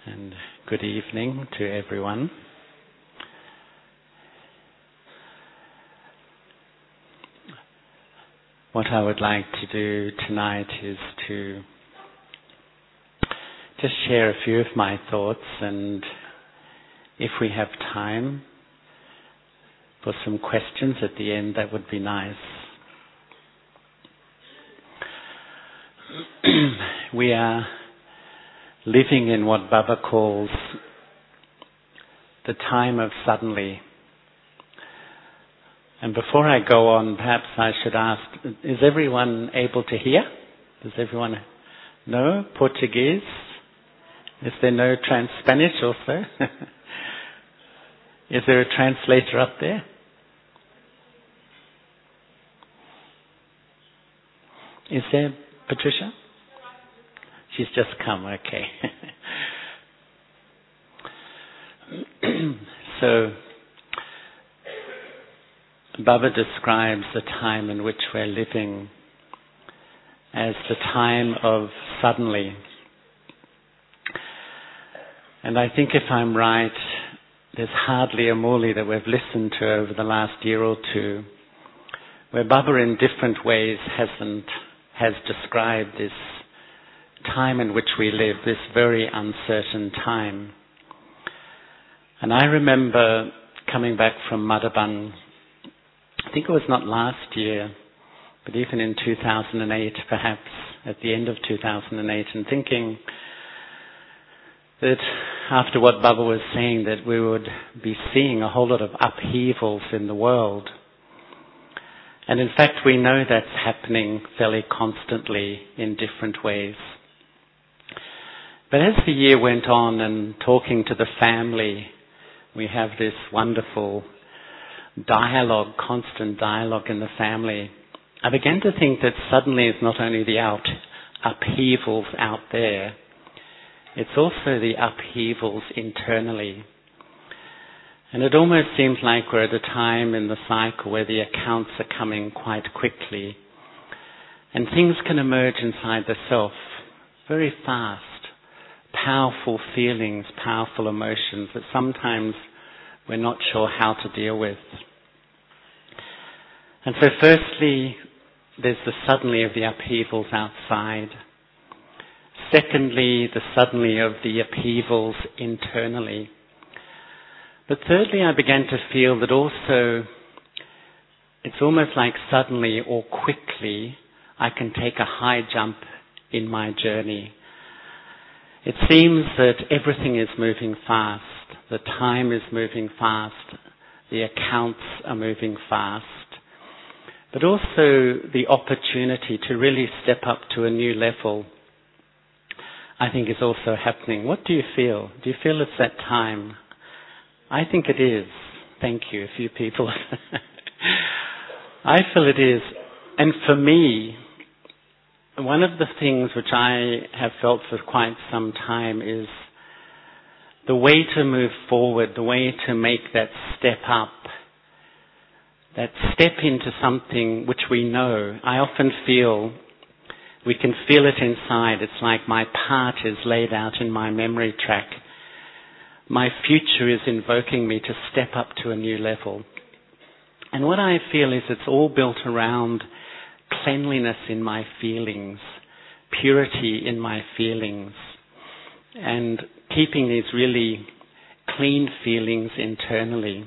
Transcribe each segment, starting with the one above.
and good evening to everyone. What I would like to do tonight is to just share a few of my thoughts, and if we have time for some questions at the end, that would be nice. We are living in what Baba calls the time of suddenly. And before I go on, perhaps I should ask, is everyone able to hear? Does everyone know Portuguese? Is there no Spanish also? Is there a translator up there? Is there, Patricia? She's just come, okay. So, Baba describes the time in which we're living as the time of suddenly. And I think if I'm right, there's hardly a Murli that we've listened to over the last year or two where Baba in different ways has described this time in which we live, this very uncertain time. And I remember coming back from Madhaban, I think it was not last year, but even in 2008, perhaps at the end of 2008, and thinking that after what Baba was saying, that we would be seeing a whole lot of upheavals in the world. And in fact, we know that's happening fairly constantly in different ways. But as the year went on and talking to the family, we have this wonderful dialogue, constant dialogue in the family. I began to think that suddenly it's not only the upheavals out there, it's also the upheavals internally. And it almost seems like we're at a time in the cycle where the accounts are coming quite quickly. And things can emerge inside the self very fast. Powerful feelings, powerful emotions that sometimes we're not sure how to deal with. And so firstly, there's the suddenly of the upheavals outside. Secondly, the suddenly of the upheavals internally. But thirdly, I began to feel that also it's almost like suddenly or quickly I can take a high jump in my journey. It seems that everything is moving fast. The time is moving fast. The accounts are moving fast. But also the opportunity to really step up to a new level, I think, is also happening. What do you feel? Do you feel it's that time? I think it is. Thank you, a few people. I feel it is. And for me, one of the things which I have felt for quite some time is the way to move forward, the way to make that step up, that step into something which we know. I often feel, we can feel it inside. It's like my part is laid out in my memory track. My future is invoking me to step up to a new level. And what I feel is it's all built around cleanliness in my feelings, purity in my feelings, and keeping these really clean feelings internally.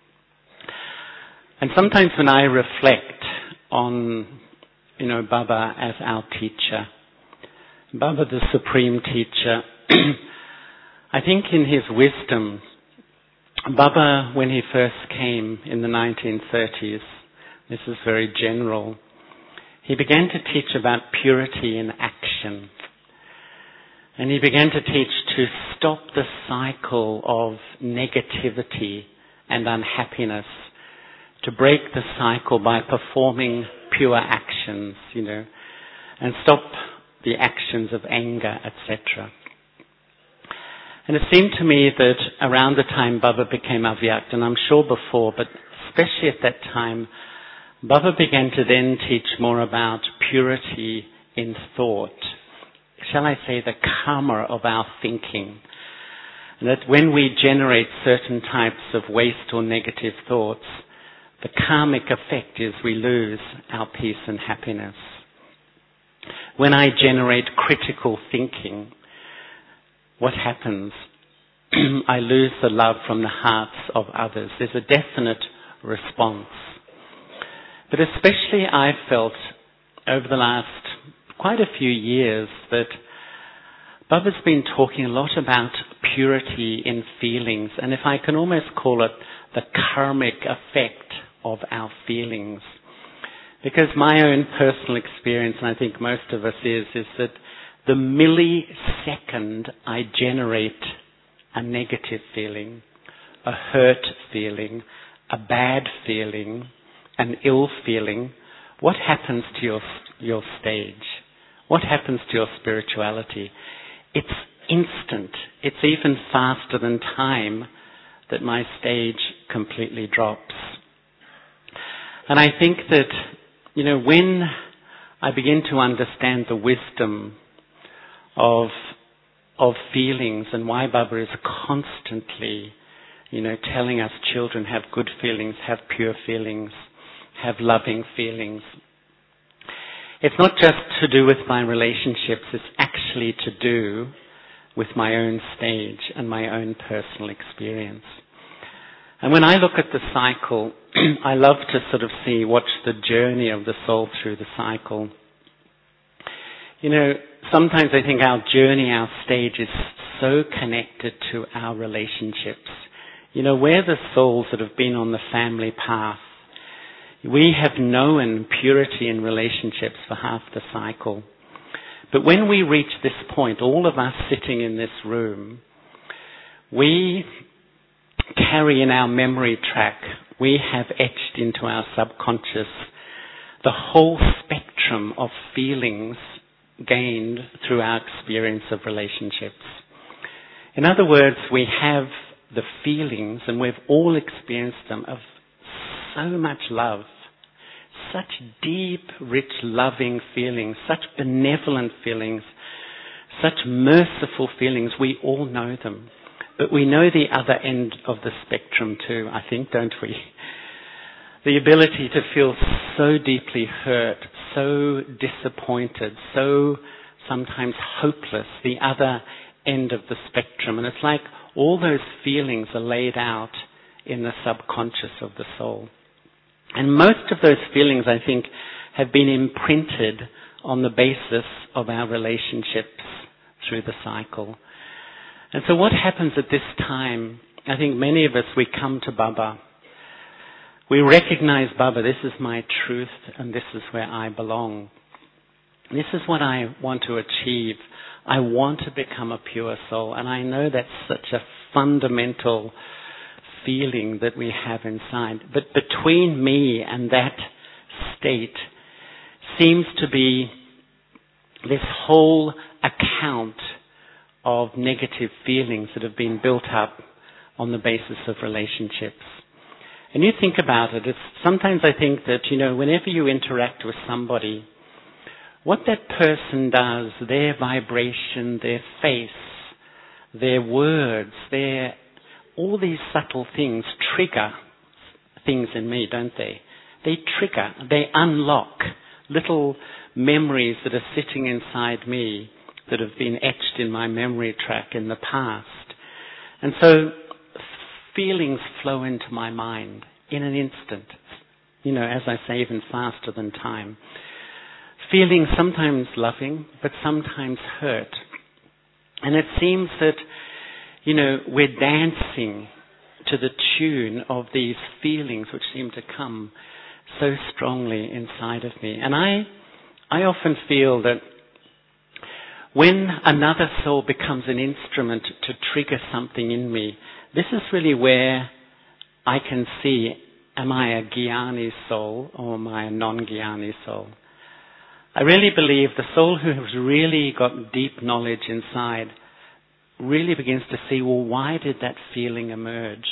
And sometimes when I reflect on, Baba as our teacher, Baba the Supreme Teacher, I think in his wisdom, Baba, when he first came in the 1930s, this is very general, he began to teach about purity in action. And he began to teach to stop the cycle of negativity and unhappiness, to break the cycle by performing pure actions, and stop the actions of anger, etc. And it seemed to me that around the time Baba became Avyakt, and I'm sure before, but especially at that time, Baba began to then teach more about purity in thought. Shall I say the karma of our thinking? And that when we generate certain types of waste or negative thoughts, the karmic effect is we lose our peace and happiness. When I generate critical thinking, what happens? I lose the love from the hearts of others. There's a definite response. But especially I've felt over the last quite a few years that Baba's been talking a lot about purity in feelings, and if I can almost call it the karmic effect of our feelings. Because my own personal experience, and I think most of us is that the millisecond I generate a negative feeling, a hurt feeling, a bad feeling, an ill feeling, what happens to your stage? What happens to your spirituality? It's instant. It's even faster than time that my stage completely drops. And I think that, when I begin to understand the wisdom of feelings and why Baba is constantly, telling us children have good feelings, have pure feelings, have loving feelings. It's not just to do with my relationships, it's actually to do with my own stage and my own personal experience. And when I look at the cycle, I love to sort of watch the journey of the soul through the cycle. Sometimes I think our journey, our stage is so connected to our relationships. We're the souls that have been on the family path. We have known purity in relationships for half the cycle. But when we reach this point, all of us sitting in this room, we carry in our memory track, we have etched into our subconscious the whole spectrum of feelings gained through our experience of relationships. In other words, we have the feelings, and we've all experienced them, of so much love, such deep, rich, loving feelings, such benevolent feelings, such merciful feelings. We all know them. But we know the other end of the spectrum too, I think, don't we? The ability to feel so deeply hurt, so disappointed, so sometimes hopeless, the other end of the spectrum. And it's like all those feelings are laid out in the subconscious of the soul. And most of those feelings, I think, have been imprinted on the basis of our relationships through the cycle. And so what happens at this time, I think many of us, we come to Baba. We recognize, Baba, this is my truth and this is where I belong. This is what I want to achieve. I want to become a pure soul. And I know that's such a fundamental feeling that we have inside. But between me and that state seems to be this whole account of negative feelings that have been built up on the basis of relationships. And you think about it, sometimes I think that, whenever you interact with somebody, what that person does, their vibration, their face, their words, all these subtle things trigger things in me, don't they? They trigger, they unlock little memories that are sitting inside me that have been etched in my memory track in the past. And so feelings flow into my mind in an instant. As I say, even faster than time. Feelings sometimes loving, but sometimes hurt. And it seems that, we're dancing to the tune of these feelings which seem to come so strongly inside of me. And I often feel that when another soul becomes an instrument to trigger something in me, this is really where I can see, am I a Jnani soul or am I a non-Jnani soul? I really believe the soul who has really got deep knowledge inside really begins to see, well, why did that feeling emerge?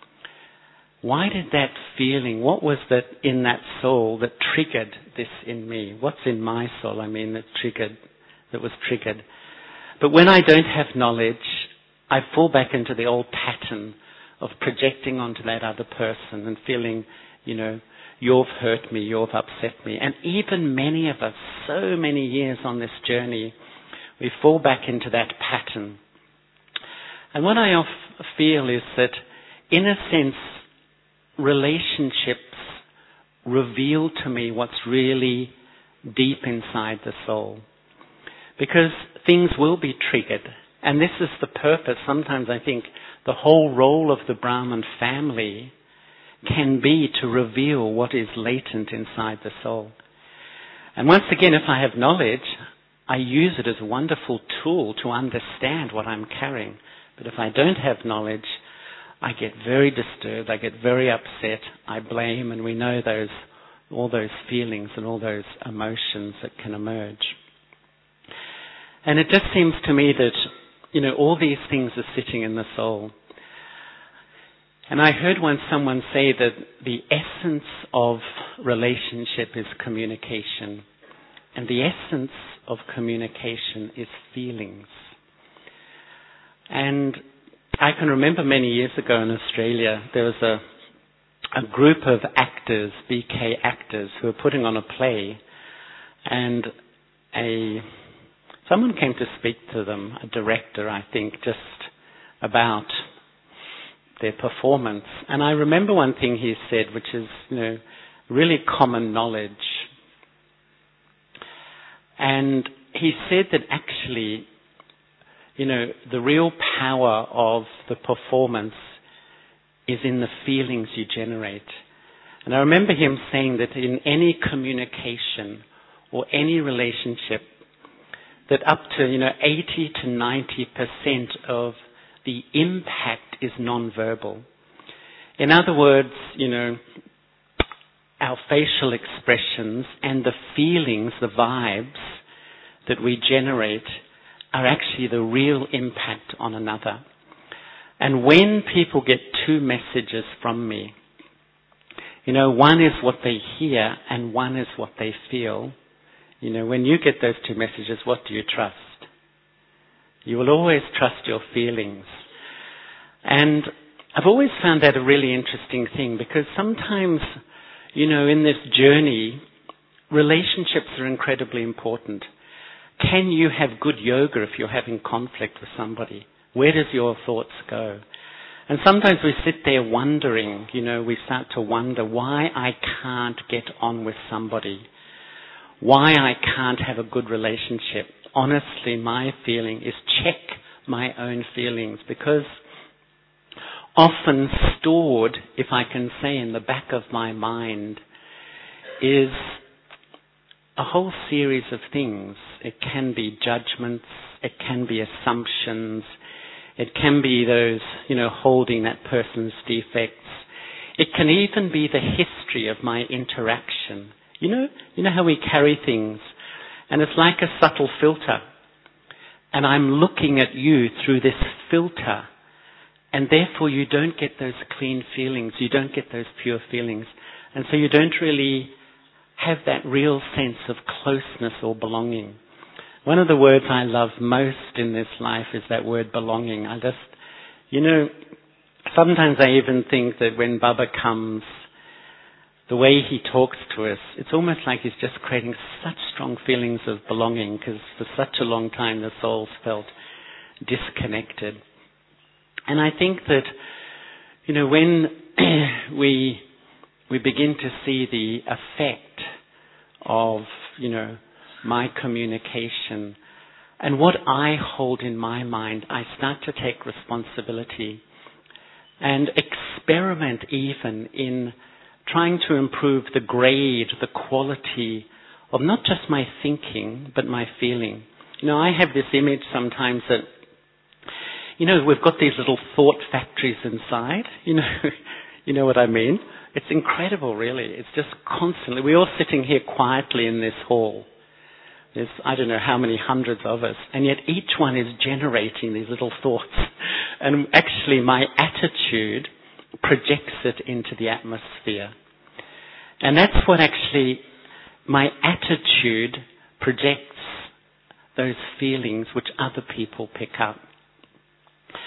Why did that feeling, what was that in that soul that triggered this in me? What's in my soul, that was triggered? But when I don't have knowledge, I fall back into the old pattern of projecting onto that other person and feeling, you've hurt me, you've upset me. And even many of us, so many years on this journey, we fall back into that pattern. And what I feel is that, in a sense, relationships reveal to me what's really deep inside the soul. Because things will be triggered. And this is the purpose. Sometimes I think the whole role of the Brahman family can be to reveal what is latent inside the soul. And once again, if I have knowledge, I use it as a wonderful tool to understand what I'm carrying. But if I don't have knowledge, I get very disturbed, I get very upset, I blame, and we know all those feelings and all those emotions that can emerge. And it just seems to me that, all these things are sitting in the soul. And I heard once someone say that the essence of relationship is communication. And the essence of communication is feelings. And I can remember many years ago in Australia, there was a group of actors, BK actors, who were putting on a play, and someone came to speak to them, a director, I think, just about their performance. And I remember one thing he said, which is, really common knowledge. And he said that actually, the real power of the performance is in the feelings you generate. And I remember him saying that in any communication or any relationship, that up to 80 to 90% of the impact is non-verbal. In other words, our facial expressions and the feelings, the vibes that we generate are actually the real impact on another. And when people get two messages from me, one is what they hear and one is what they feel. When you get those two messages, what do you trust? You will always trust your feelings. And I've always found that a really interesting thing, because sometimes, in this journey, relationships are incredibly important. Can you have good yoga if you're having conflict with somebody? Where does your thoughts go? And sometimes we sit there wondering, we start to wonder why I can't get on with somebody, why I can't have a good relationship. Honestly, my feeling is check my own feelings, because often stored, if I can say, in the back of my mind is a whole series of things. It can be judgments, it can be assumptions, it can be those, holding that person's defects. It can even be the history of my interaction. You know how we carry things, and it's like a subtle filter. And I'm looking at you through this filter, and therefore you don't get those clean feelings, you don't get those pure feelings. And so you don't really have that real sense of closeness or belonging. One of the words I love most in this life is that word belonging. Sometimes I even think that when Baba comes, the way he talks to us, it's almost like he's just creating such strong feelings of belonging, because for such a long time the soul's felt disconnected. And I think that, when we begin to see the effect of, my communication and what I hold in my mind, I start to take responsibility and experiment even in trying to improve the grade, the quality of not just my thinking, but my feeling. I have this image sometimes that, we've got these little thought factories inside. You know what I mean? It's incredible, really. It's just constantly. We're all sitting here quietly in this hall. There's, I don't know how many hundreds of us, and yet each one is generating these little thoughts. And actually my attitude projects it into the atmosphere. And that's what actually my attitude projects, those feelings which other people pick up.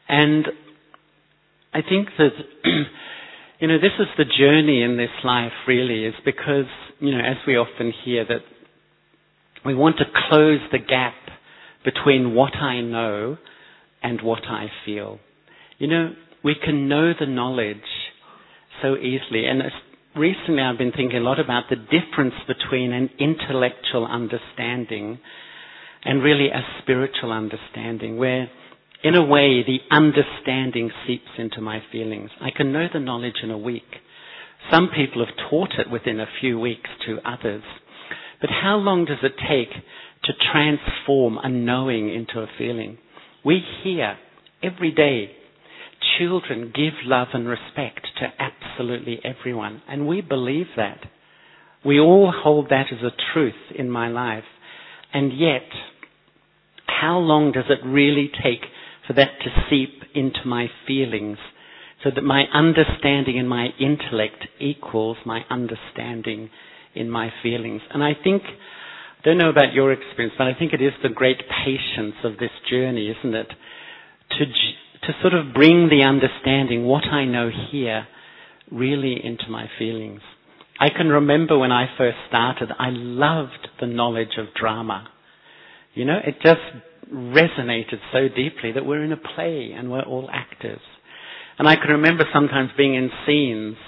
And I think that, this is the journey in this life really, is because, as we often hear, that we want to close the gap between what I know and what I feel. We can know the knowledge so easily. And recently I've been thinking a lot about the difference between an intellectual understanding and really a spiritual understanding, where in a way the understanding seeps into my feelings. I can know the knowledge in a week. Some people have taught it within a few weeks to others. But how long does it take to transform a knowing into a feeling? We hear every day children give love and respect to absolutely everyone. And we believe that. We all hold that as a truth in my life. And yet, how long does it really take for that to seep into my feelings so that my understanding in my intellect equals my understanding in my feelings? And I think, I don't know about your experience, but I think it is the great patience of this journey, isn't it? To sort of bring the understanding, what I know here, really into my feelings. I can remember when I first started, I loved the knowledge of drama. It just resonated so deeply that we're in a play and we're all actors. And I can remember sometimes being in scenes,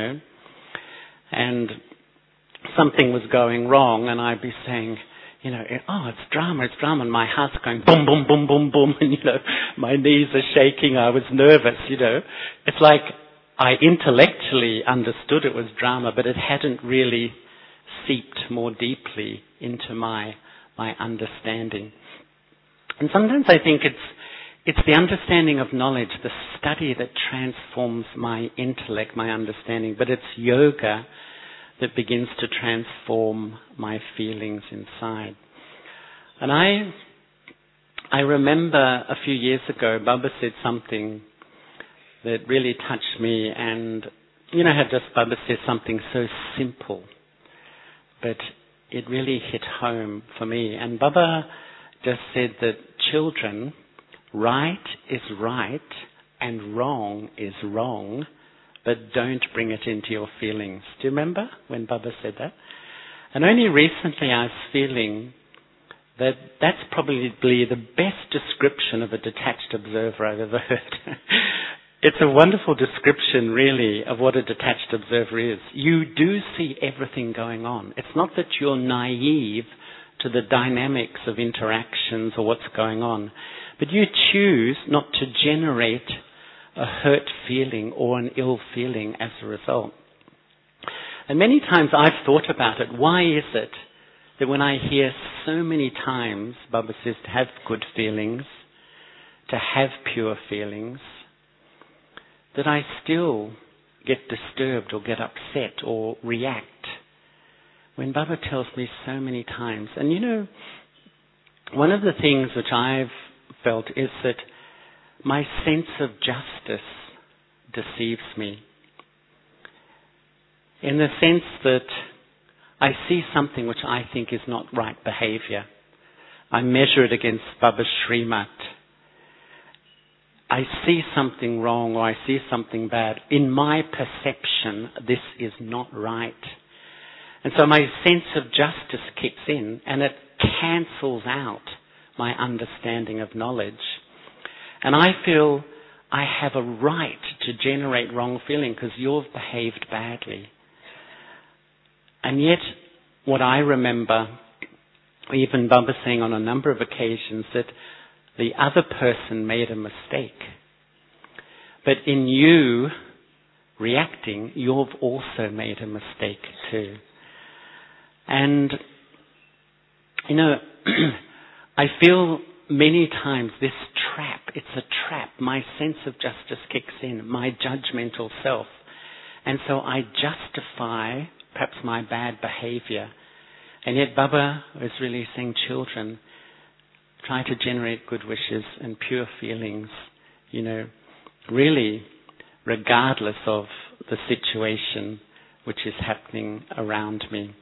and something was going wrong, and I'd be saying, it's drama, and my heart's going boom, boom, boom, boom, boom, and, my knees are shaking, I was nervous, It's like I intellectually understood it was drama, but it hadn't really seeped more deeply into my understanding. And sometimes I think it's the understanding of knowledge, the study that transforms my intellect, my understanding, but it's yoga that begins to transform my feelings inside. And I remember a few years ago, Baba said something that really touched me, and how just Baba says something so simple, but it really hit home for me. And Baba just said that, children, right is right and wrong is wrong, but don't bring it into your feelings. Do you remember when Baba said that? And only recently I was feeling that that's probably the best description of a detached observer I've ever heard. It's a wonderful description, really, of what a detached observer is. You do see everything going on. It's not that you're naive to the dynamics of interactions or what's going on, but you choose not to generate a hurt feeling or an ill feeling as a result. And many times I've thought about it. Why is it that when I hear so many times Baba says to have good feelings, to have pure feelings, that I still get disturbed or get upset or react when Baba tells me so many times? And one of the things which I've felt is that my sense of justice deceives me, in the sense that I see something which I think is not right behavior. I measure it against Baba's Srimat. I see something wrong or I see something bad. In my perception, this is not right. And so my sense of justice kicks in and it cancels out my understanding of knowledge. And I feel I have a right to generate wrong feeling because you've behaved badly. And yet, what I remember, even Baba saying on a number of occasions, that the other person made a mistake. But in you reacting, you've also made a mistake too. And, I feel many times this trap, it's a trap. My sense of justice kicks in, my judgmental self. And so I justify perhaps my bad behavior. And yet Baba is really saying, children, try to generate good wishes and pure feelings, really regardless of the situation which is happening around me.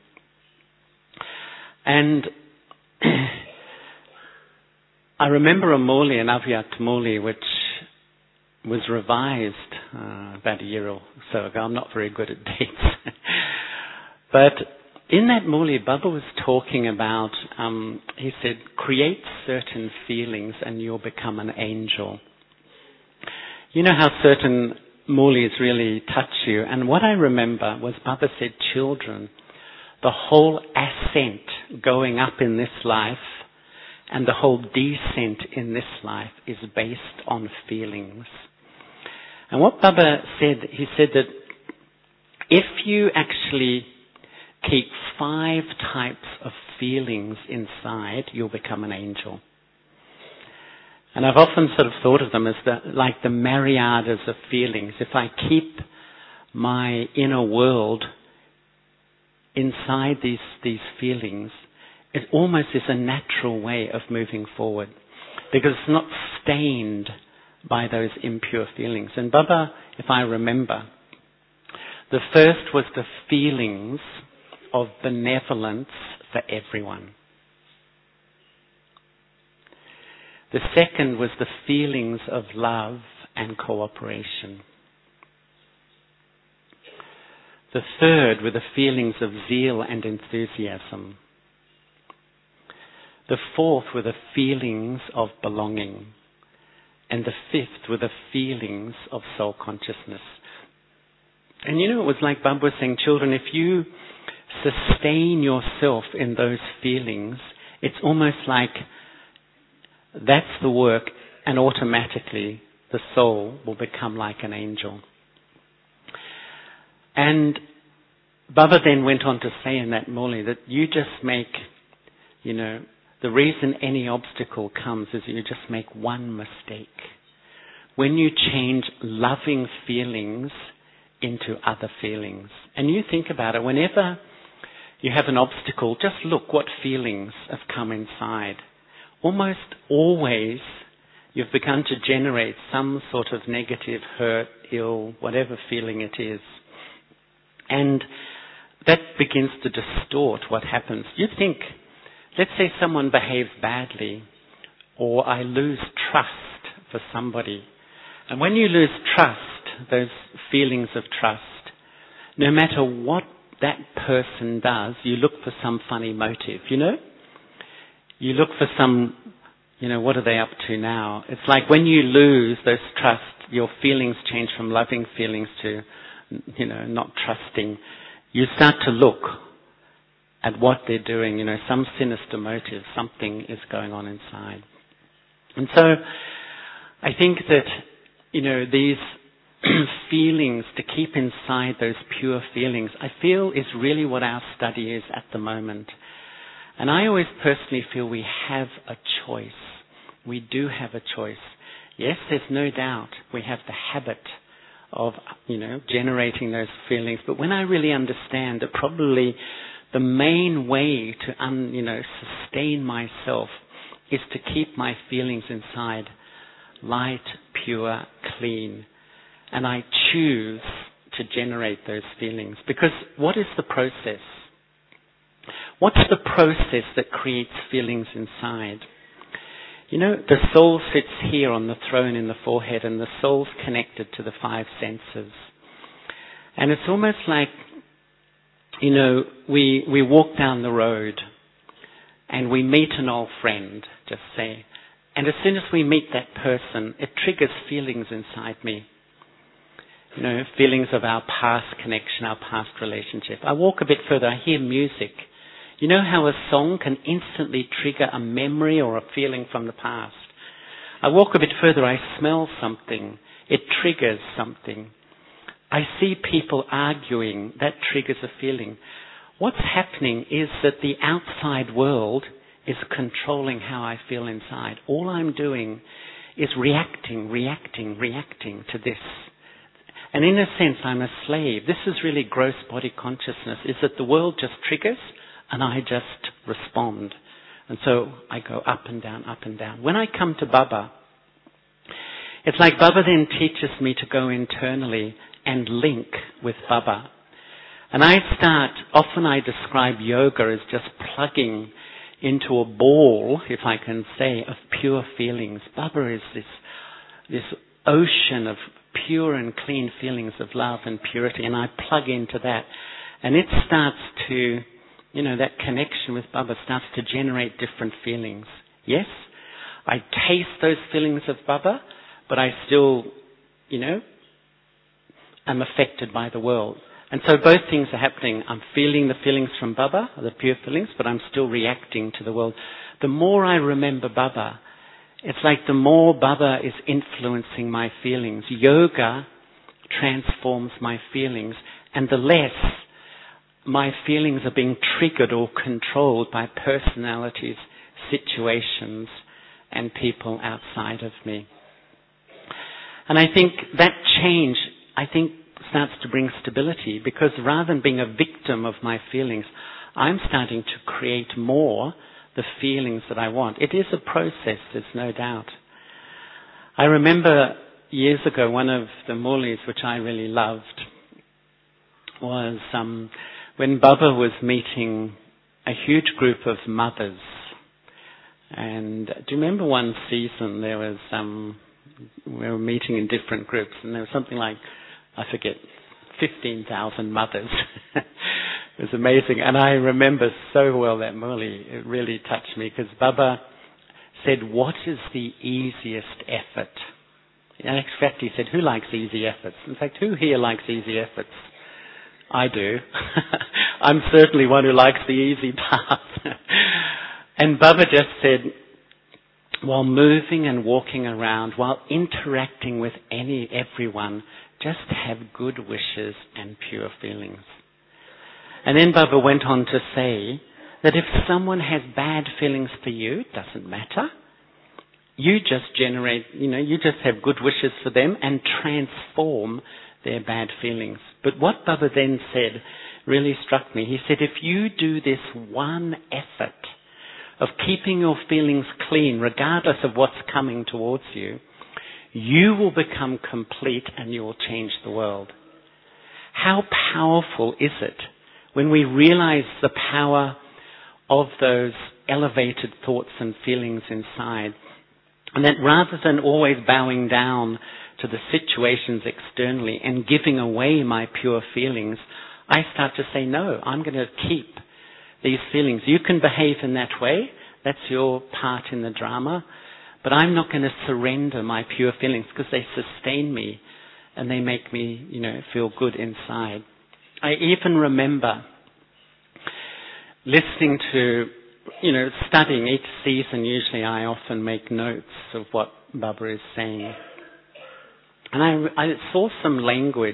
And I remember a Muli, an Avyakt Muli, which was revised about a year or so ago. I'm not very good at dates. But in that Muli, Baba was talking about, he said, create certain feelings and you'll become an angel. You know how certain Mulis really touch you. And what I remember was Baba said, children, the whole ascent going up in this life and the whole descent in this life is based on feelings. And what Baba said, he said that if you actually keep 5 types of feelings inside, you'll become an angel. And I've often sort of thought of them as like the myriads of feelings. If I keep my inner world inside these feelings, it almost is a natural way of moving forward because it's not stained by those impure feelings. And Baba, if I remember, the first was the feelings of benevolence for everyone. The second was the feelings of love and cooperation. The third were the feelings of zeal and enthusiasm. The fourth were the feelings of belonging. And the fifth were the feelings of soul consciousness. And you know, it was like Baba was saying, children, if you sustain yourself in those feelings, it's almost like that's the work, and automatically the soul will become like an angel. And Baba then went on to say in that Muli that you just make, the reason any obstacle comes is you just make one mistake. When you change loving feelings into other feelings. And you think about it, whenever you have an obstacle, just look what feelings have come inside. Almost always you've begun to generate some sort of negative, hurt, ill, whatever feeling it is. And that begins to distort what happens. You think, let's say someone behaves badly, or I lose trust for somebody. And when you lose trust, those feelings of trust, no matter what that person does, you look for some funny motive, You look for some, what are they up to now? It's like when you lose those trust, your feelings change from loving feelings to, not trusting. You start to look at what they're doing, some sinister motive, something is going on inside. And so, I think that, these feelings, to keep inside those pure feelings, I feel is really what our study is at the moment. And I always personally feel we have a choice. We do have a choice. Yes, there's no doubt we have the habit of, generating those feelings. But when I really understand that probably the main way to, sustain myself is to keep my feelings inside light, pure, clean. And I choose to generate those feelings. Because what is the process? What's the process that creates feelings inside? The soul sits here on the throne in the forehead, and the soul's connected to the 5 senses. And it's almost like, we walk down the road and we meet an old friend, just say, and as soon as we meet that person, it triggers feelings inside me. Feelings of our past connection, our past relationship. I walk a bit further, I hear music. You know how a song can instantly trigger a memory or a feeling from the past? I walk a bit further, I smell something. It triggers something. I see people arguing, that triggers a feeling. What's happening is that the outside world is controlling how I feel inside. All I'm doing is reacting to this. And in a sense, I'm a slave. This is really gross body consciousness, is that the world just triggers and I just respond. And so I go up and down, up and down. When I come to Baba, it's like Baba then teaches me to go internally and link with Baba. And often I describe yoga as just plugging into a ball, if I can say, of pure feelings. Baba is this ocean of pure and clean feelings of love and purity, and I plug into that. And it starts to, that connection with Baba starts to generate different feelings. Yes, I taste those feelings of Baba, but I still, am affected by the world. And so both things are happening. I'm feeling the feelings from Baba, the pure feelings, but I'm still reacting to the world. The more I remember Baba, it's like the more Baba is influencing my feelings. Yoga transforms my feelings, and the less my feelings are being triggered or controlled by personalities, situations, and people outside of me. And I think that change, starts to bring stability, because rather than being a victim of my feelings, I'm starting to create more the feelings that I want. It is a process, there's no doubt. I remember years ago, one of the Murlis which I really loved was when Baba was meeting a huge group of mothers. And do you remember one season there was, we were meeting in different groups, and there was something like, I forget, 15,000 mothers. It was amazing. And I remember so well that Murli. It really touched me, because Baba said, what is the easiest effort? In fact, he said, who likes easy efforts? In fact, who here likes easy efforts? I do. I'm certainly one who likes the easy path. And Baba just said, while moving and walking around, while interacting with everyone, just have good wishes and pure feelings. And then Baba went on to say that if someone has bad feelings for you, it doesn't matter. You just you just have good wishes for them and transform their bad feelings. But what Baba then said really struck me. He said, if you do this one effort of keeping your feelings clean, regardless of what's coming towards you, you will become complete and you will change the world. How powerful is it when we realize the power of those elevated thoughts and feelings inside, and that rather than always bowing down to the situations externally and giving away my pure feelings, I start to say, no, I'm going to keep these feelings. You can behave in that way. That's your part in the drama. But I'm not going to surrender my pure feelings, because they sustain me and they make me, feel good inside. I even remember listening to, studying each season. Usually I often make notes of what Baba is saying. And I saw some language,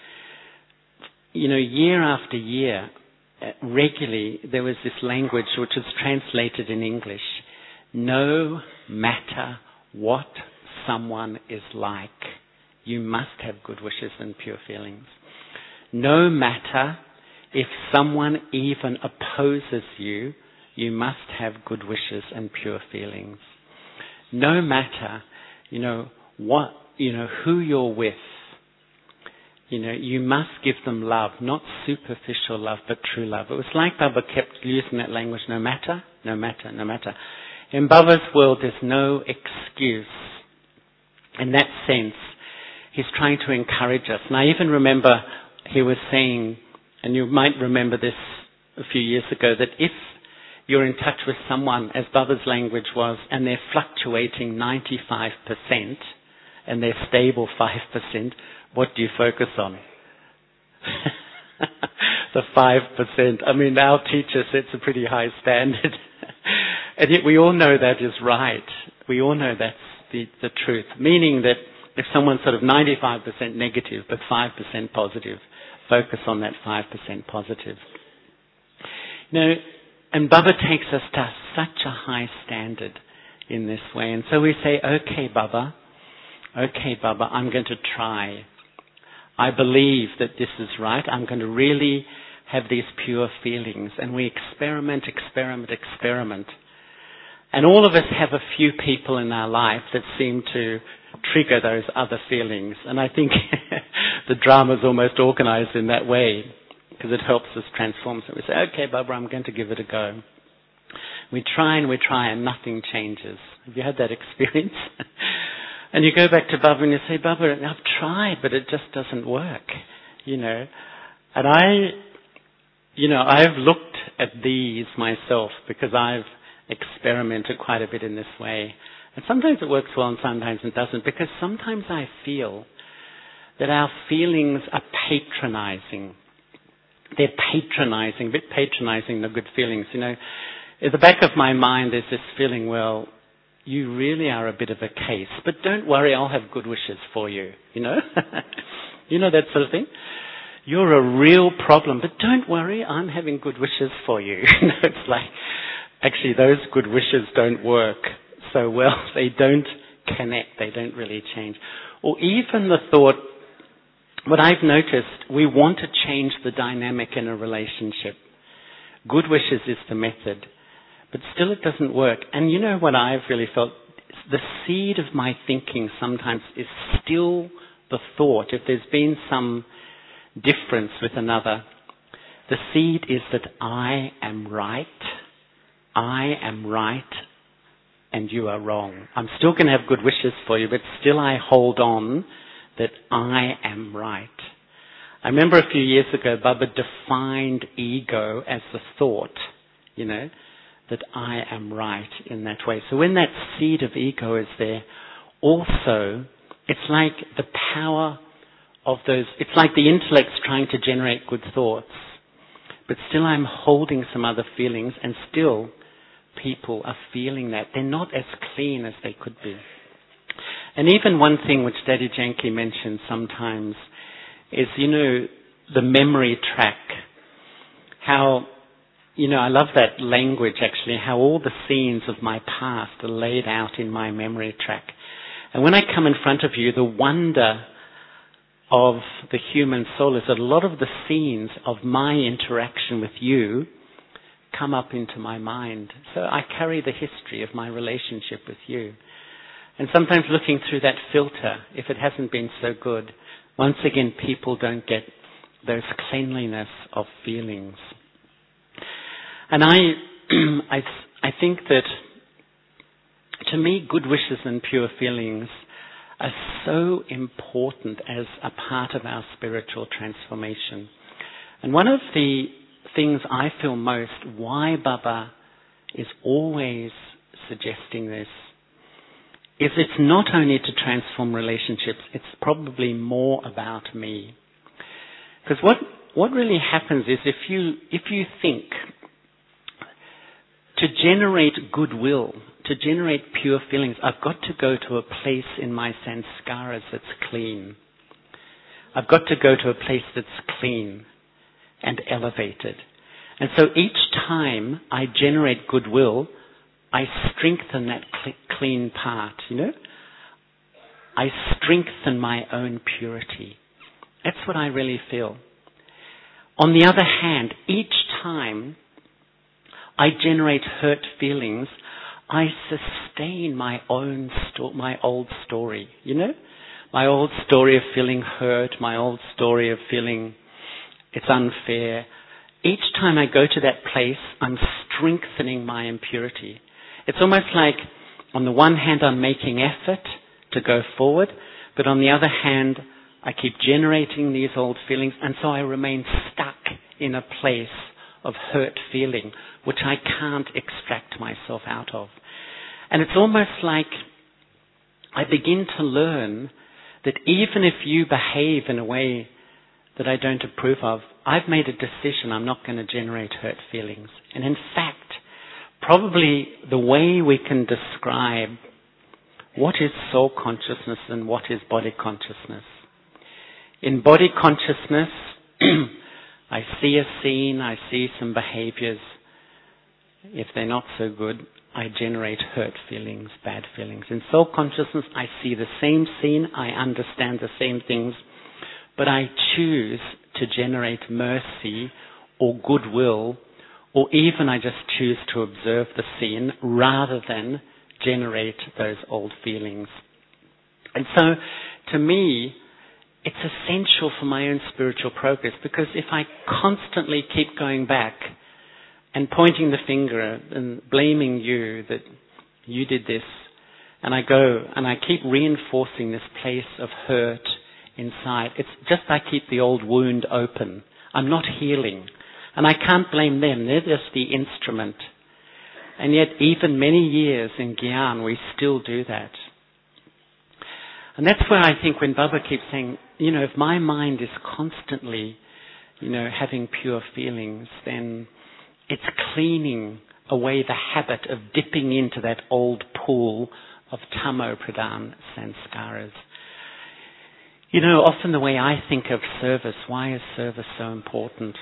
year after year, regularly there was this language which was translated in English. No matter what someone is like, you must have good wishes and pure feelings. No matter if someone even opposes you, you must have good wishes and pure feelings. No matter, who you're with, you must give them love, not superficial love, but true love. It was like Baba kept using that language, no matter, no matter, no matter. In Baba's world, there's no excuse. In that sense, he's trying to encourage us. And I even remember he was saying, and you might remember this a few years ago, that if you're in touch with someone, as Baba's language was, and they're fluctuating 95% and they're stable 5%, what do you focus on? The 5%. I mean, our teacher sets a pretty high standard. And yet we all know that is right. We all know that's the truth. Meaning that if someone's sort of 95% negative but 5% positive, focus on that 5% positive. And Baba takes us to such a high standard in this way. And so we say, okay, Baba, I'm going to try. I believe that this is right. I'm going to really have these pure feelings. And we experiment. And all of us have a few people in our life that seem to trigger those other feelings. And I think the drama is almost organized in that way, because it helps us transform. So we say, okay, Baba, I'm going to give it a go. We try and nothing changes. Have you had that experience? And you go back to Baba and you say, Baba, I've tried, but it just doesn't work, And I've looked at these myself because I've experimented quite a bit in this way. And sometimes it works well and sometimes it doesn't, because sometimes I feel that our feelings are patronizing. They're patronizing, a bit patronizing the good feelings. At the back of my mind there's this feeling, well, you really are a bit of a case, but don't worry, I'll have good wishes for you, that sort of thing. You're a real problem, but don't worry, I'm having good wishes for you. It's like, actually those good wishes don't work so well. They don't connect, they don't really change. Or even the thought, what I've noticed, we want to change the dynamic in a relationship. Good wishes is the method, but still it doesn't work. And you know what I've really felt? The seed of my thinking sometimes is still the thought. If there's been some difference with another, the seed is that I am right, and you are wrong. I'm still going to have good wishes for you, but still I hold on that I am right. I remember a few years ago, Baba defined ego as the thought, that I am right in that way. So when that seed of ego is there, also, it's like the power of those, it's like the intellect's trying to generate good thoughts, but still I'm holding some other feelings, and still people are feeling that. They're not as clean as they could be. And even one thing which Daddy Janki mentions sometimes is, the memory track. How, I love that language actually, how all the scenes of my past are laid out in my memory track. And when I come in front of you, the wonder of the human soul is that a lot of the scenes of my interaction with you come up into my mind. So I carry the history of my relationship with you. And sometimes looking through that filter, if it hasn't been so good, once again people don't get those cleanliness of feelings. And I think that, to me, good wishes and pure feelings are so important as a part of our spiritual transformation. And one of the things I feel most, why Baba is always suggesting this, is it's not only to transform relationships, it's probably more about me. Because what really happens is if you think to generate goodwill, to generate pure feelings, I've got to go to a place in my sanskaras that's clean. I've got to go to a place that's clean and elevated. And so each time I generate goodwill, I strengthen that clean part, I strengthen my own purity. That's what I really feel. On the other hand, each time I generate hurt feelings, I sustain my own my old story, my old story of feeling hurt, my old story of feeling it's unfair. Each time I go to that place, I'm strengthening my impurity. It's almost like, on the one hand, I'm making effort to go forward, but on the other hand, I keep generating these old feelings, and so I remain stuck in a place of hurt feeling, which I can't extract myself out of. And it's almost like I begin to learn that even if you behave in a way that I don't approve of, I've made a decision I'm not going to generate hurt feelings. And in fact, probably the way we can describe what is soul consciousness and what is body consciousness. In body consciousness, I see a scene, I see some behaviors. If they're not so good, I generate hurt feelings, bad feelings. In soul consciousness, I see the same scene, I understand the same things, but I choose to generate mercy or goodwill, or even I just choose to observe the scene rather than generate those old feelings. And so, to me, it's essential for my own spiritual progress, because if I constantly keep going back and pointing the finger and blaming you that you did this, and I go and I keep reinforcing this place of hurt inside. It's just I keep the old wound open. I'm not healing. And I can't blame them. They're just the instrument. And yet, even many years in Gyan, we still do that. And that's where I think when Baba keeps saying, if my mind is constantly, having pure feelings, then it's cleaning away the habit of dipping into that old pool of tamo pradhan sanskaras. Often the way I think of service, why is service so important?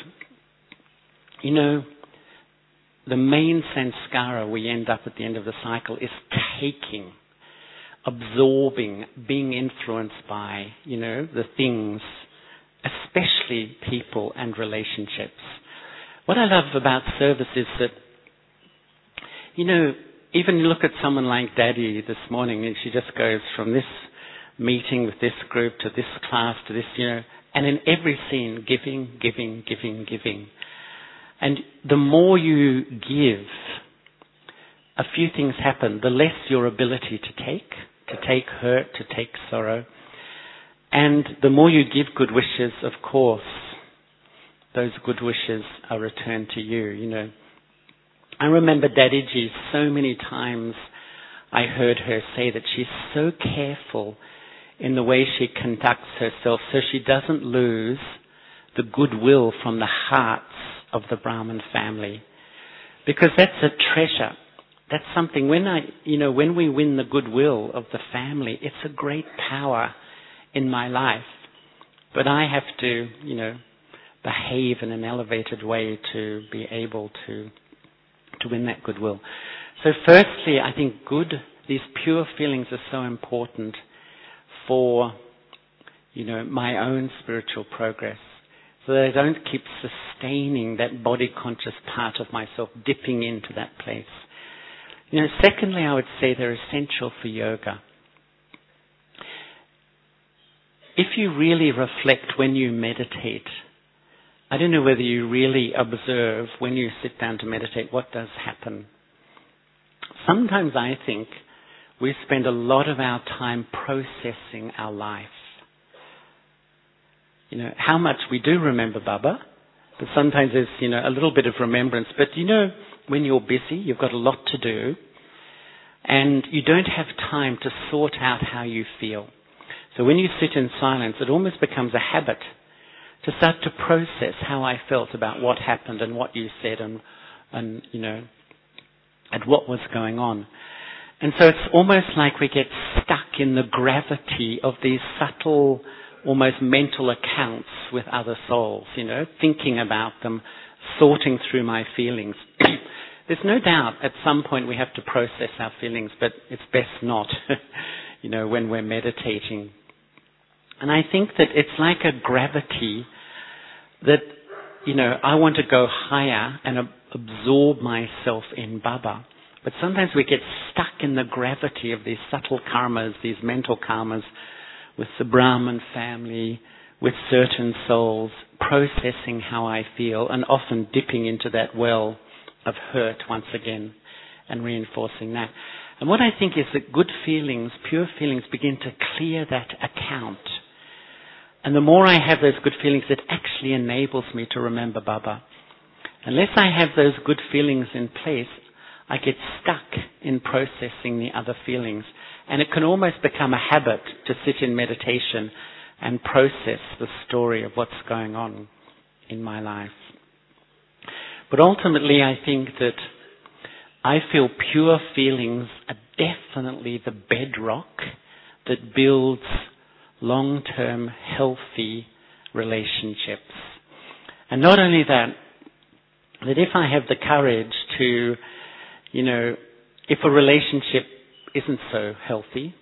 The main sanskara we end up at the end of the cycle is taking, absorbing, being influenced by, the things, especially people and relationships. What I love about service is that, even you look at someone like Daddy this morning, and she just goes from this meeting with this group to this class to this, and in every scene, giving, giving, giving, giving. And the more you give, a few things happen. The less your ability to take hurt, to take sorrow. And the more you give good wishes, of course, those good wishes are returned to you, I remember Dadiji, so many times I heard her say that she's so careful in the way she conducts herself so she doesn't lose the goodwill from the hearts of the Brahmin family. Because that's a treasure. That's something, when we win the goodwill of the family, it's a great power in my life. But I have to, behave in an elevated way to be able to win that goodwill. So firstly, I think these pure feelings are so important for, my own spiritual progress. So that I don't keep sustaining that body-conscious part of myself, dipping into that place. Secondly, I would say they're essential for yoga. If you really reflect when you meditate, I don't know whether you really observe when you sit down to meditate what does happen. Sometimes I think we spend a lot of our time processing our life. How much we do remember Baba, but sometimes there's, a little bit of remembrance. But when you're busy, you've got a lot to do, and you don't have time to sort out how you feel. So when you sit in silence, it almost becomes a habit to start to process how I felt about what happened and what you said and what was going on. And so it's almost like we get stuck in the gravity of these subtle, almost mental accounts with other souls, thinking about them, sorting through my feelings. There's no doubt at some point we have to process our feelings, but it's best not, when we're meditating. And I think that it's like a gravity that, I want to go higher and absorb myself in Baba. But sometimes we get stuck in the gravity of these subtle karmas, these mental karmas, with the Brahmin family, with certain souls, processing how I feel, and often dipping into that well of hurt once again, and reinforcing that. And what I think is that good feelings, pure feelings, begin to clear that account. And the more I have those good feelings, it actually enables me to remember Baba. Unless I have those good feelings in place, I get stuck in processing the other feelings. And it can almost become a habit to sit in meditation and process the story of what's going on in my life. But ultimately, I think that I feel pure feelings are definitely the bedrock that builds long-term healthy relationships. And not only that if I have the courage to, if a relationship isn't so healthy,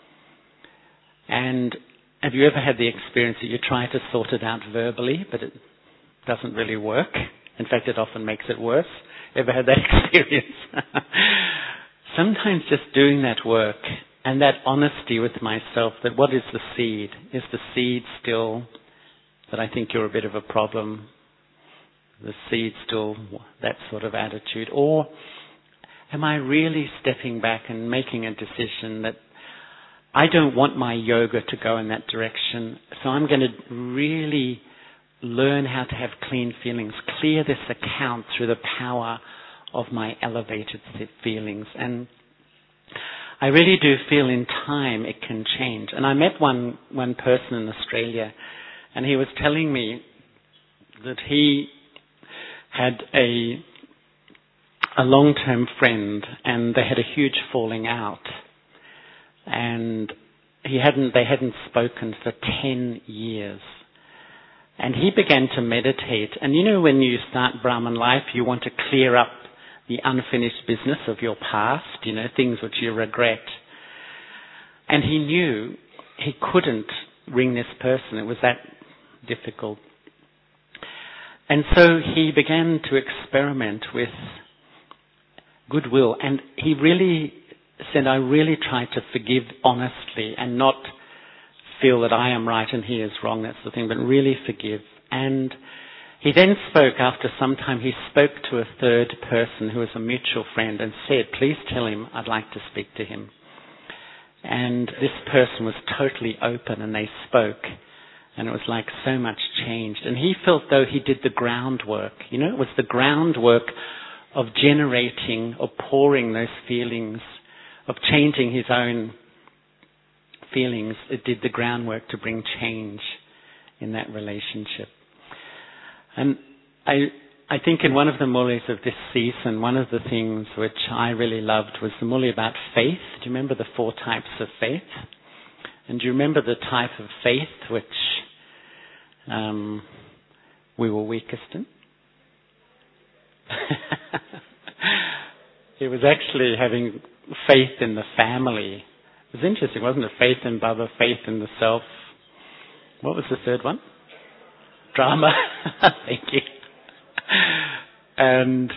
and have you ever had the experience that you try to sort it out verbally, but it doesn't really work? In fact, it often makes it worse. Ever had that experience? Sometimes just doing that work and that honesty with myself, that what is the seed? Is the seed still that I think you're a bit of a problem? The seed still that sort of attitude? Or am I really stepping back and making a decision that I don't want my yoga to go in that direction, so I'm going to really learn how to have clean feelings, clear this account through the power of my elevated feelings. And I really do feel in time it can change. And I met one person in Australia, and he was telling me that he had a long-term friend, and they had a huge falling out. And they hadn't spoken for 10 years. And he began to meditate. And you know, when you start Brahman life, you want to clear up the unfinished business of your past, you know, things which you regret. And he knew he couldn't ring this person. It was that difficult. And so he began to experiment with goodwill. And he really said, I really try to forgive honestly and not feel that I am right and he is wrong, that's the thing, but really forgive. And he then spoke, after some time, he spoke to a third person who was a mutual friend and said, please tell him I'd like to speak to him. And this person was totally open, and they spoke, and it was like so much changed. And he felt though he did the groundwork, you know, it was the groundwork of generating or pouring those feelings, of changing his own feelings. It did the groundwork to bring change in that relationship. And I think in one of the mulis of this season, one of the things which I really loved was the muli about faith. Do you remember the 4 types of faith? And do you remember the type of faith which we were weakest in? It was actually having faith in the family. It was interesting, wasn't it? Faith in Baba, faith in the self. What was the third one? Drama. Thank you. And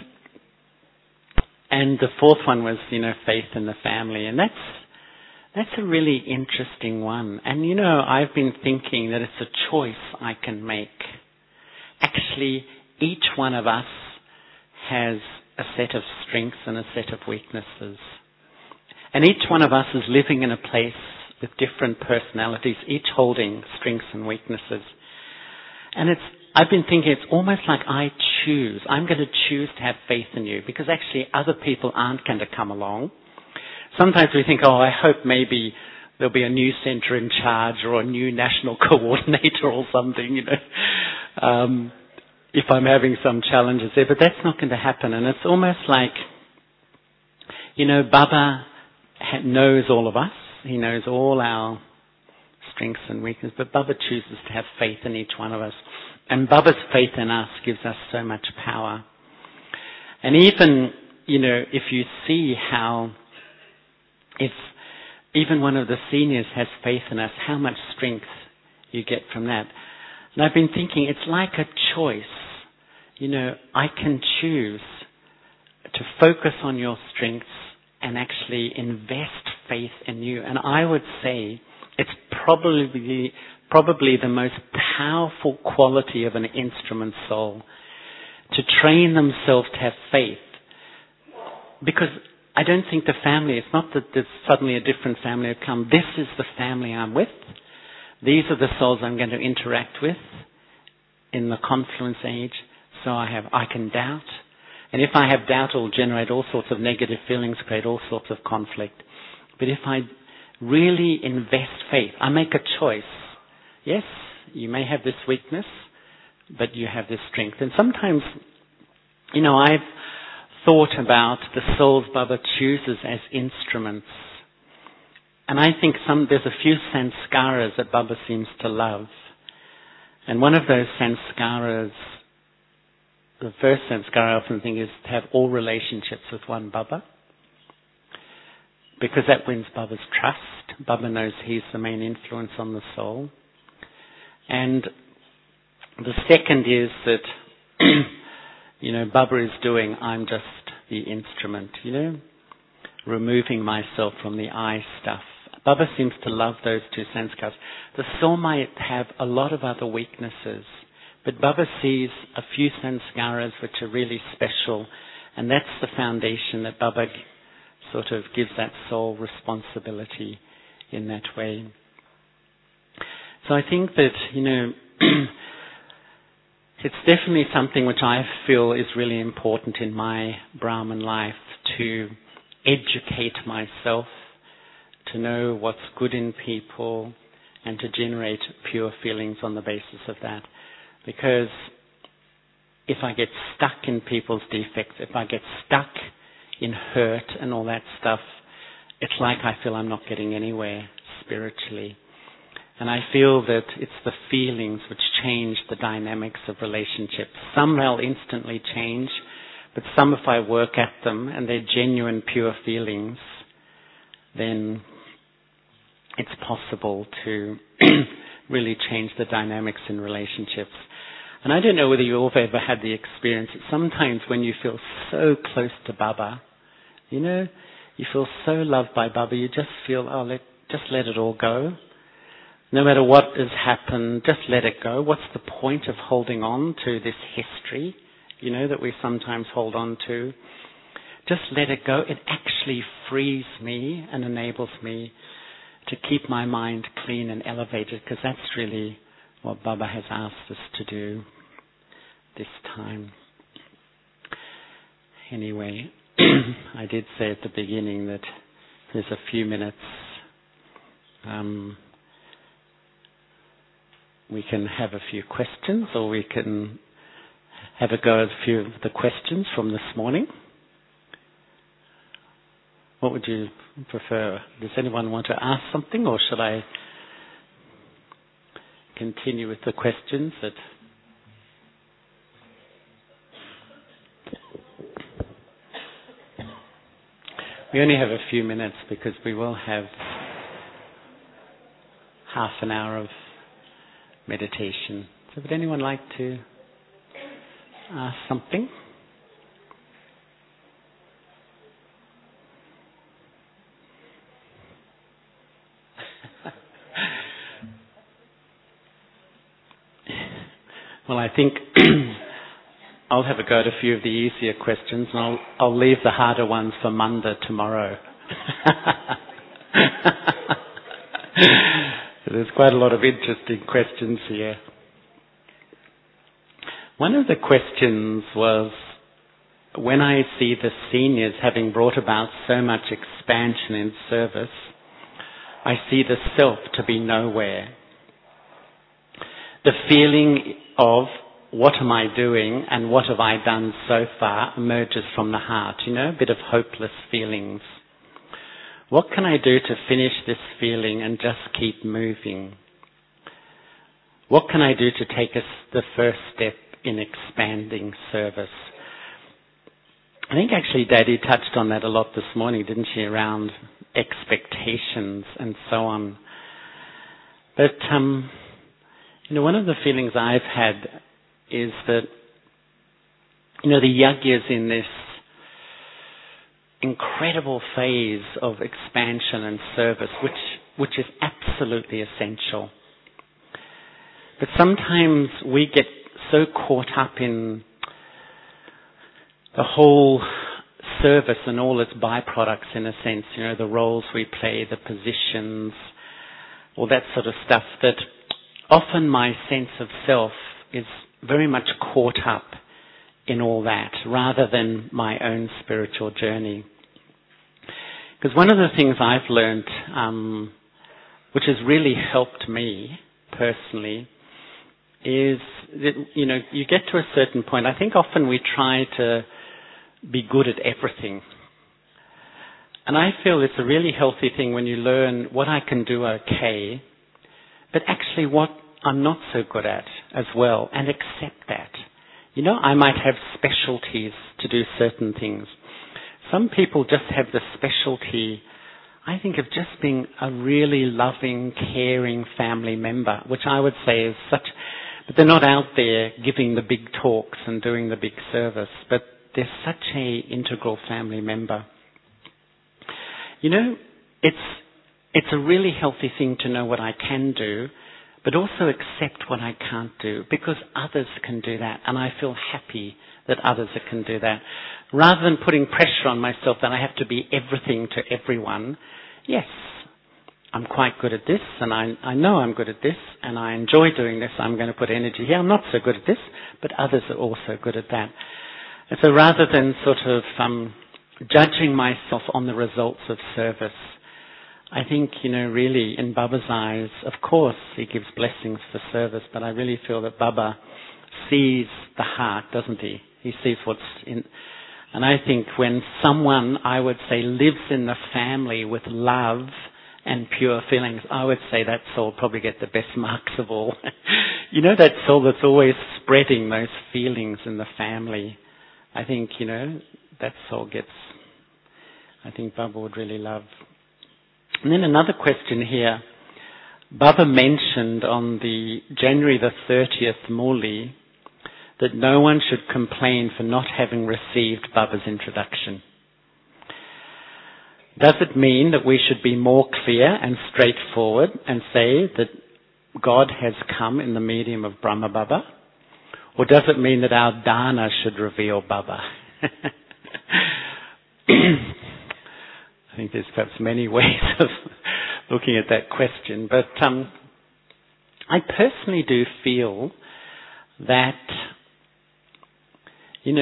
the fourth one was, you know, faith in the family. And that's a really interesting one. And, you know, I've been thinking that it's a choice I can make. Actually, each one of us has a set of strengths and a set of weaknesses. And each one of us is living in a place with different personalities, each holding strengths and weaknesses. And I've been thinking it's almost like I choose. I'm going to choose to have faith in you, because actually other people aren't going to come along. Sometimes we think, I hope maybe there'll be a new centre in charge or a new national coordinator or something, you know, if I'm having some challenges there. But that's not going to happen. And it's almost like, you know, Baba knows all of us. He knows all our strengths and weaknesses, but Baba chooses to have faith in each one of us. And Baba's faith in us gives us so much power. And even, you know, if you see how, if even one of the seniors has faith in us, how much strength you get from that. And I've been thinking, it's like a choice. You know, I can choose to focus on your strengths and actually invest faith in you. And I would say it's probably the most powerful quality of an instrument soul, to train themselves to have faith. Because I don't think the family, it's not that there's suddenly a different family have come. This is the family I'm with. These are the souls I'm going to interact with in the confluence age. So I can doubt. And if I have doubt, it will generate all sorts of negative feelings, create all sorts of conflict. But if I really invest faith, I make a choice. Yes, you may have this weakness, but you have this strength. And sometimes, you know, I've thought about the souls Baba chooses as instruments. And I think there's a few sanskaras that Baba seems to love. And one of those sanskaras, the first sanskara I often think is to have all relationships with one Baba. Because that wins Baba's trust. Baba knows he's the main influence on the soul. And the second is that, you know, Baba is doing, I'm just the instrument, you know, removing myself from the I stuff. Baba seems to love those two sanskaras. The soul might have a lot of other weaknesses, but Baba sees a few sanskaras which are really special And that's the foundation that Baba sort of gives that soul responsibility in that way. So I think that, it's definitely something which I feel is really important in my Brahman life, to educate myself, to know what's good in people, and to generate pure feelings on the basis of that. Because if I get stuck in people's defects, if I get stuck in hurt and all that stuff, it's like I feel I'm not getting anywhere spiritually. And I feel that it's the feelings which change the dynamics of relationships. Some they'll instantly change, but some, if I work at them and they're genuine, pure feelings, then it's possible to really change the dynamics in relationships. And I don't know whether you've ever had the experience that sometimes when you feel so close to Baba, you feel so loved by Baba, you just feel, just let it all go. No matter what has happened, just let it go. What's the point of holding on to this history, that we sometimes hold on to? Just let it go. It actually frees me and enables me to keep my mind clean and elevated, because that's really what Baba has asked us to do this time. Anyway, I did say at the beginning that there's a few minutes we can have a few questions, or we can have a go at a few of the questions from this morning. What would you prefer? Does anyone want to ask something, or should I continue with the questions that... We only have a few minutes because we will have half an hour of meditation. So would anyone like to ask something? Well, I think I'll have a go at a few of the easier questions, and I'll leave the harder ones for Manda tomorrow. There's quite a lot of interesting questions here. One of the questions was, when I see the seniors having brought about so much expansion in service, I see the self to be nowhere. The feeling of what am I doing and what have I done so far emerges from the heart, a bit of hopeless feelings. What can I do to finish this feeling and just keep moving? What can I do to take us the first step in expanding service? I think actually Daddy touched on that a lot this morning, didn't she, around expectations and so on. But, one of the feelings I've had is that, the Yajna's in this incredible phase of expansion and service, which is absolutely essential. But sometimes we get so caught up in the whole service and all its byproducts, in a sense, the roles we play, the positions, all that sort of stuff, that often my sense of self is very much caught up in all that, rather than my own spiritual journey. Because one of the things I've learned, which has really helped me personally, is that, you get to a certain point. I think often we try to be good at everything. And I feel it's a really healthy thing when you learn what I can do okay, but actually what I'm not so good at as well, and accept that. I might have specialties to do certain things. Some people just have the specialty, I think, of just being a really loving, caring family member, which I would say is such, but they're not out there giving the big talks and doing the big service, but they're such a integral family member. It's a really healthy thing to know what I can do, but also accept what I can't do, because others can do that, and I feel happy that others can do that. Rather than putting pressure on myself that I have to be everything to everyone, yes, I'm quite good at this, and I know I'm good at this, and I enjoy doing this, I'm going to put energy here. I'm not so good at this, but others are also good at that. And so rather than sort of judging myself on the results of service, I think, really in Baba's eyes, of course, he gives blessings for service, but I really feel that Baba sees the heart, doesn't he? He sees what's in. And I think when someone, I would say, lives in the family with love and pure feelings, I would say that soul probably get the best marks of all. That soul that's always spreading those feelings in the family. I think, that soul gets, I think Baba would really love. And then another question here. Baba mentioned on the January the 30th Murli that no one should complain for not having received Baba's introduction. Does it mean that we should be more clear and straightforward and say that God has come in the medium of Brahma Baba? Or does it mean that our dana should reveal Baba? I think there's perhaps many ways of looking at that question. But I personally do feel that, in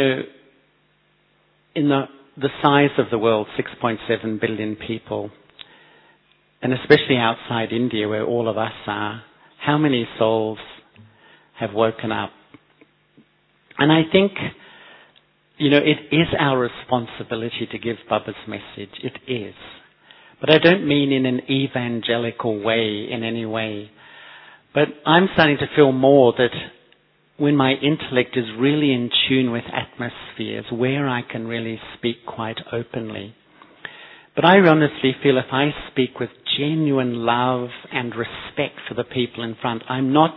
the size of the world, 6.7 billion people, and especially outside India where all of us are, how many souls have woken up? And I think, it is our responsibility to give Baba's message. It is. But I don't mean in an evangelical way in any way. But I'm starting to feel more that when my intellect is really in tune with atmospheres, where I can really speak quite openly. But I honestly feel if I speak with genuine love and respect for the people in front, I'm not,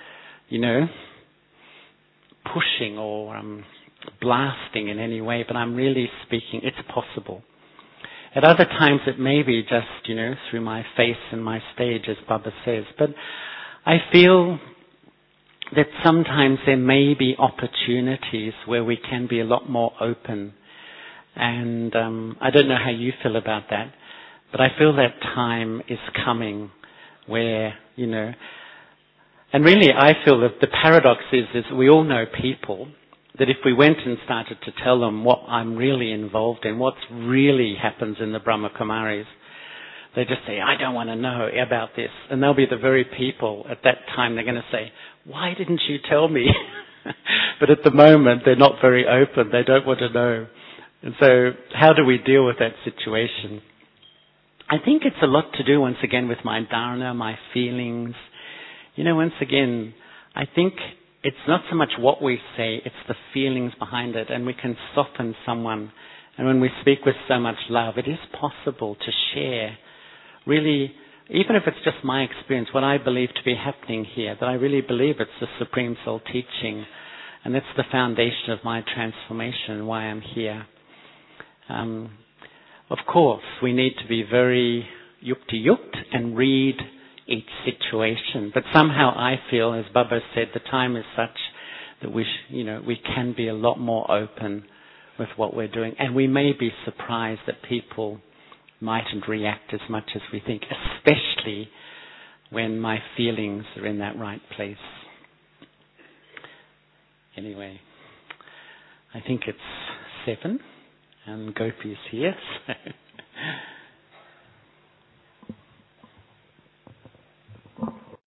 pushing or blasting in any way, but I'm really speaking, it's possible. At other times it may be just, through my face and my stage, as Baba says. But I feel that sometimes there may be opportunities where we can be a lot more open. And I don't know how you feel about that, but I feel that time is coming where, and really I feel that the paradox is we all know people that if we went and started to tell them what I'm really involved in, what really happens in the Brahma Kumaris, they just say, I don't want to know about this. And they'll be the very people at that time they're going to say, why didn't you tell me? But at the moment they're not very open. They don't want to know. And so how do we deal with that situation? I think it's a lot to do once again with my dharana, my feelings. Once again, I think it's not so much what we say, it's the feelings behind it, and we can soften someone. And when we speak with so much love, it is possible to share, really, even if it's just my experience, what I believe to be happening here, that I really believe it's the Supreme Soul teaching, and that's the foundation of my transformation and why I'm here. Of course, we need to be very yukti-yukt and read each situation. But somehow I feel, as Baba said, the time is such that we can be a lot more open with what we're doing. And we may be surprised that people mightn't react as much as we think, especially when my feelings are in that right place. Anyway, I think it's 7 and Gopi's here. So